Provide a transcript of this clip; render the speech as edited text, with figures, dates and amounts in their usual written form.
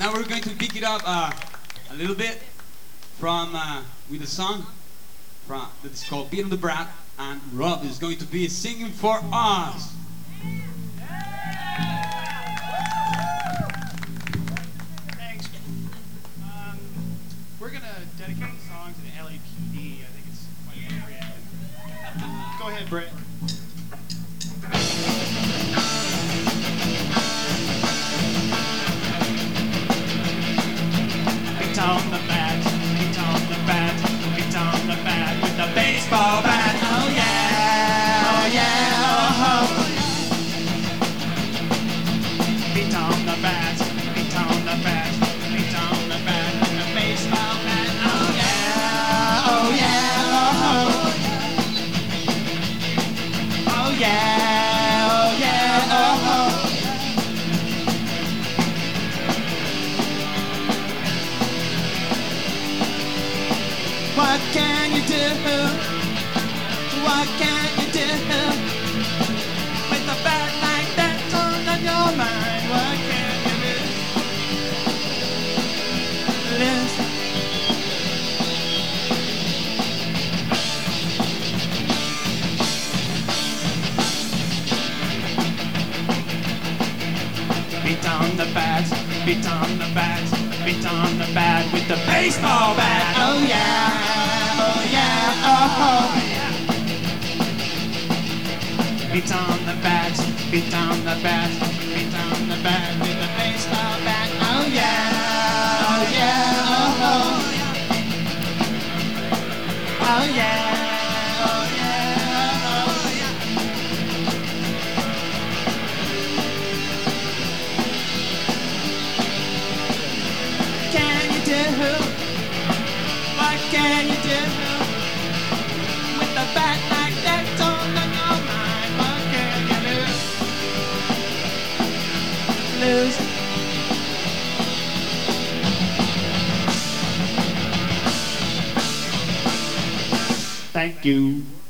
Now we're going to pick it up a little bit from with a song from that is called "Beat on the Brat," and Rob is going to be singing for us. Thanks. We're gonna dedicate the song to the LAPD. I think it's quite appropriate. Go ahead, Britt. Beat on the bat, beat on the bat, beat on the bat with the baseball bat. Oh yeah, oh yeah, oh ho. Beat on the bat, beat on the bat, beat on the bat with the baseball bat. Oh yeah, oh yeah, oh ho. Oh yeah, oh yeah, oh ho. What can you do? What can you do? With a bat like that on your mind, what can you do? Listen. Beat on the bat, beat on the bat, beat on the bat with the baseball bat. Oh yeah, oh yeah, oh ho. Beat on the bat, beat on the bat, beat on the bat with the baseball bat. Oh yeah, oh yeah, oh ho. Oh yeah, oh yeah, oh yeah. Can you do? What can you do? With a bat like that on your mind, what can you lose? Thank you.